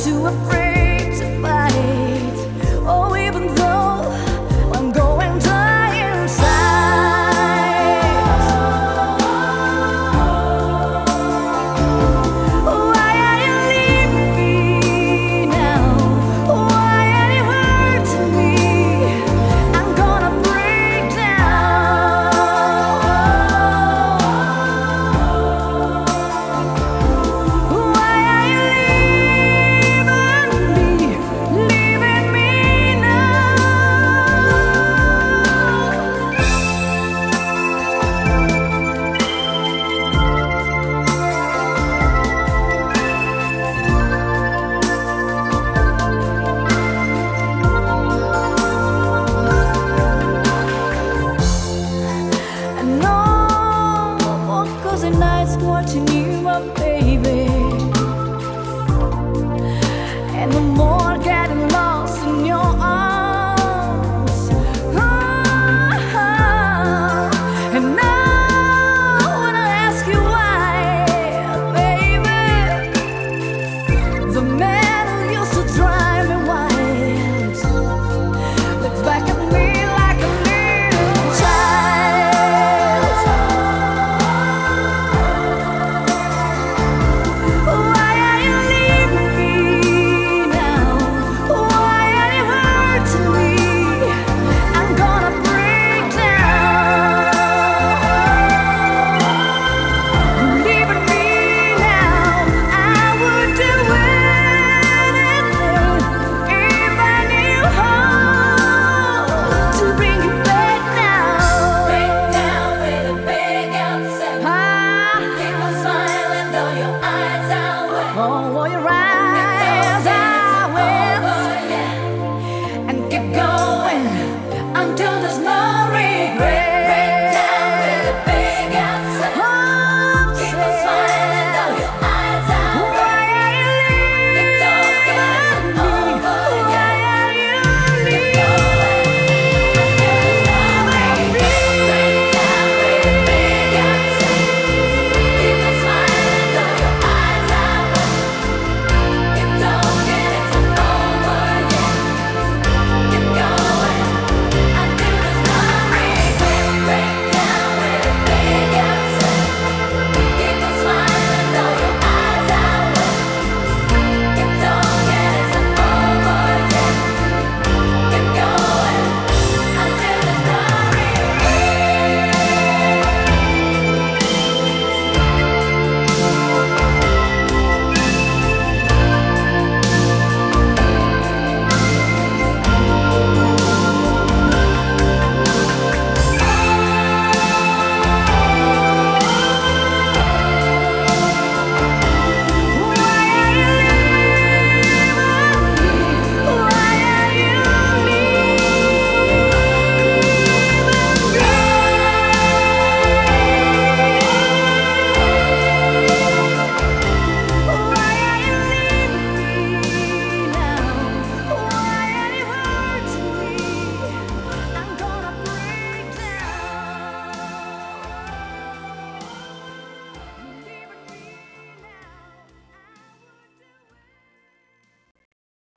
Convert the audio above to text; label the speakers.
Speaker 1: too afraid to fight. Oh, even though I'm going dry inside. Why are you leaving me now? Why are you hurting me? I'm gonna break down. Why are you leaving me now? I know what cozy nights watching you, my baby, and the more getting lost in your arms. And now when I ask you why, baby, the man who used to drive me wild looks back at me like a little child. Why are you leaving me now? Why are you hurting me? I'm gonna break down. Leaving me now, I would do anything if I knew how to bring you back now. Break down with a big upset. Keep on smiling though your eyes are wet. Oh, your eyes are wet. And keep going until there's no